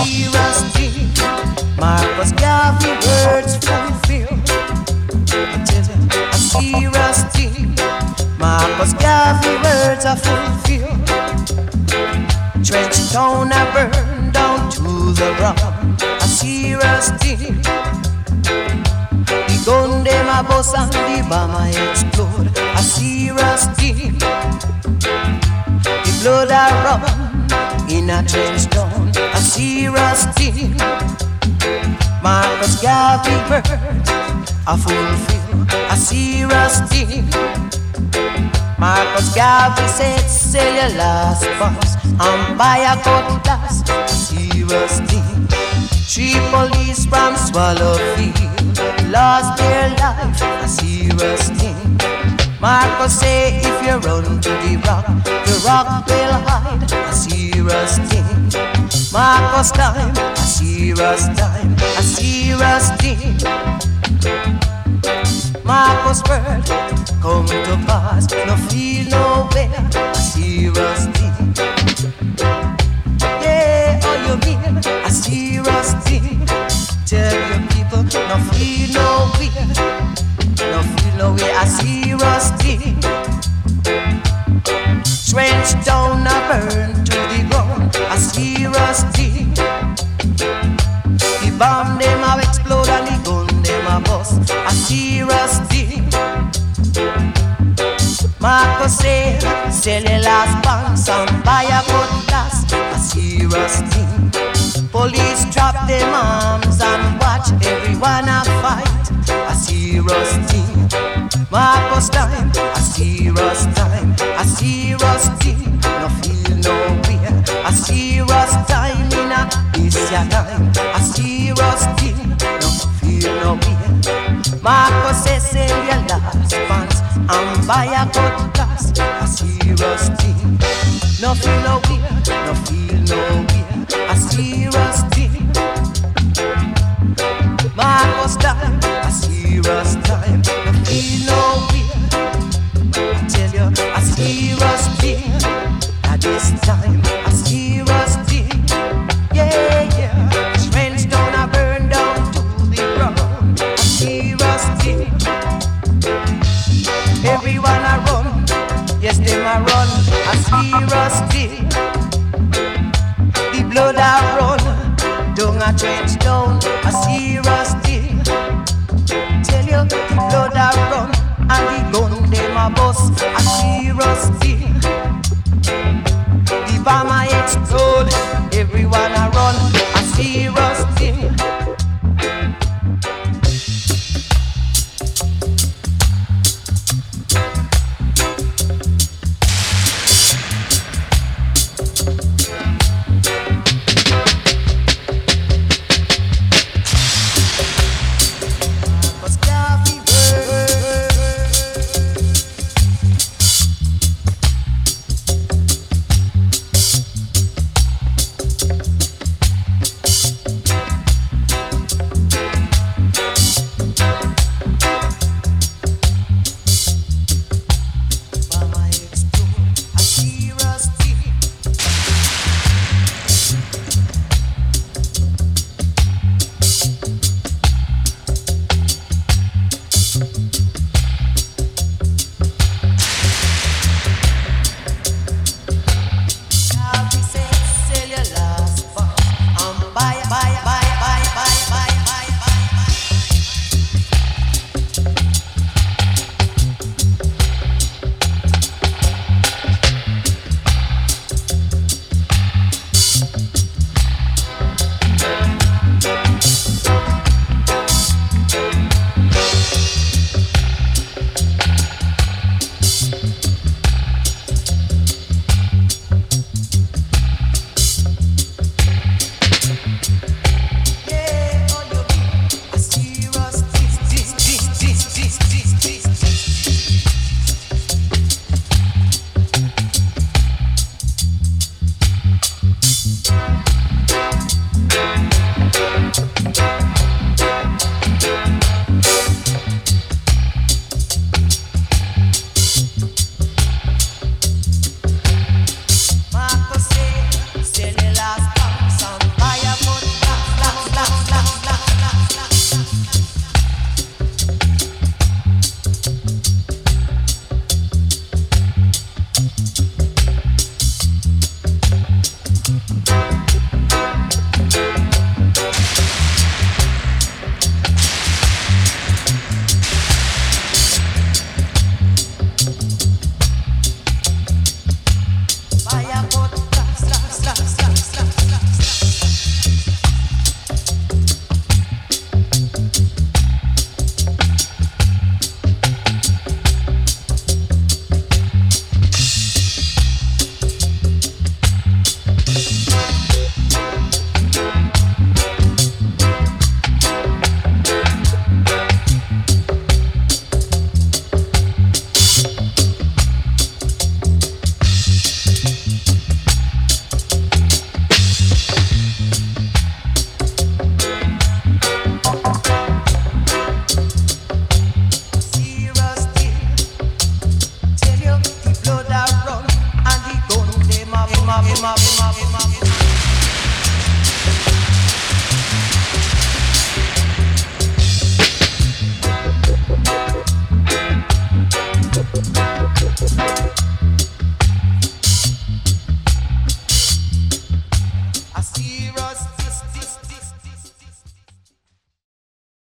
serious thing. Marcus Garvey words fulfill. I tell you, a serious thing. Marcus Garvey words are fulfilled. Trench town are burned down to the ground. A serious thing. The gun them a bust and the bomb a explode. A serious thing. The blood a run in a trench town. A serious thing. Marcus Garvey words are fulfilled. A serious thing. Marcus Garvey said, sell your last bombs and buy a cutlass. A serious thing. 3 police from Swallowfield lost their life. A serious thing. Marcus say, if you run to the rock will hide. A serious thing. Marcus time, a serious time, a serious thing. Marcus word come to pass, no feel nowhere. A serious thing. Yeah, all you mean, a serious thing. Tell your people, no feel nowhere. No feel nowhere, a serious thing. Trench down a burn to the ground. A serious thing. The bomb them a explode and the gun them a bust. A serious thing. Marcus say, sell your last pants and buy a cutlass. A serious thing. Police drop them arms and watch everyone a fight. A serious thing. Marcus time, a serious time, a serious thing. No feel nowhere. A serious time in a this your time. A serious thing. No feel nowhere. Marcus says sell your last pants and buy a cutlass. A serious thing. No feel nowhere. No feel nowhere. A serious thing. Marcus time. A serious time. No feel nowhere. I tell you, a serious thing. At this time, a serious thing. Yeah, yeah. Trench down a burn down to the ground. A serious thing. Everyone a run. Yes, them a run. A serious thing. The blood a run. Down a trench down. A serious thing. Tell you, the blood a run. And the gun them a bust. A serious thing. The bomb a explode. Everyone a run.